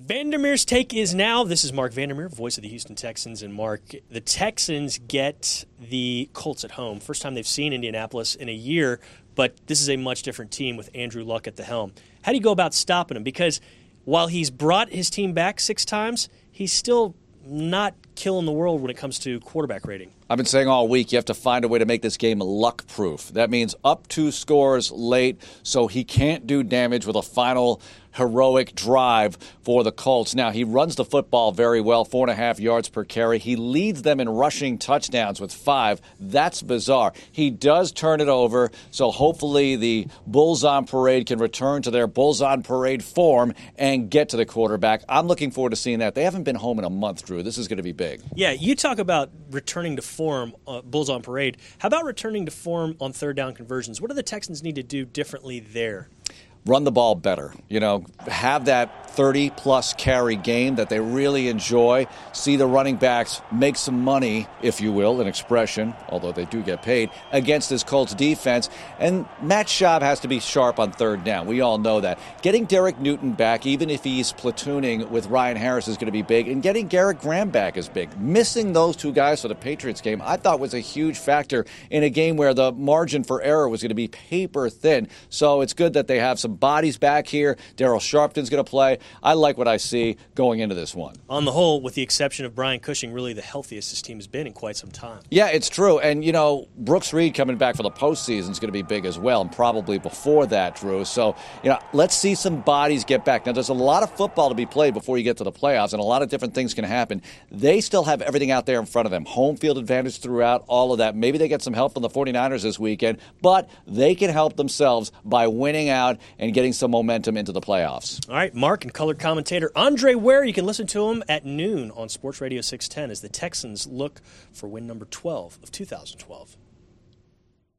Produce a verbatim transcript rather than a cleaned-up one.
Vandermeer's Take is now. This is Mark Vandermeer, voice of the Houston Texans. And Mark, the Texans get the Colts at home. First time they've seen Indianapolis in a year, but this is a much different team with Andrew Luck at the helm. How do you go about stopping him? Because while he's brought his team back six times, he's still not killing the world when it comes to quarterback rating. I've been saying all week you have to find a way to make this game luck-proof. That means up two scores late so he can't do damage with a final heroic drive for the Colts. Now, he runs the football very well, four and a half yards per carry. He leads them in rushing touchdowns with five. That's bizarre. He does turn it over, so hopefully the Bulls on Parade can return to their Bulls on Parade form and get to the quarterback. I'm looking forward to seeing that. They haven't been home in a month, Drew. This is going to be big. Yeah, you talk about returning to form, uh, Bulls on Parade. How about returning to form on third down conversions? What do the Texans need to do differently there? Run the ball better. You know, have that thirty-plus carry game that they really enjoy. See the running backs make some money, if you will, an expression, although they do get paid, against this Colts defense. And Matt Schaub has to be sharp on third down. We all know that. Getting Derek Newton back, even if he's platooning with Ryan Harris, is going to be big. And getting Garrett Graham back is big. Missing those two guys for the Patriots game, I thought was a huge factor in a game where the margin for error was going to be paper thin. So it's good that they have some bodies back here. Daryl Sharpton's going to play. I like what I see going into this one. On the whole, with the exception of Brian Cushing, really the healthiest this team has been in quite some time. Yeah, it's true. And, you know, Brooks Reed coming back for the postseason is going to be big as well, and probably before that, Drew. So, you know, let's see some bodies get back. Now, there's a lot of football to be played before you get to the playoffs, and a lot of different things can happen. They still have everything out there in front of them. Home field advantage throughout, all of that. Maybe they get some help from the 49ers this weekend, but they can help themselves by winning out and getting some momentum into the playoffs. All right, Mark and color commentator Andre Ware. You can listen to him at noon on Sports Radio six ten as the Texans look for win number twelve of two thousand twelve.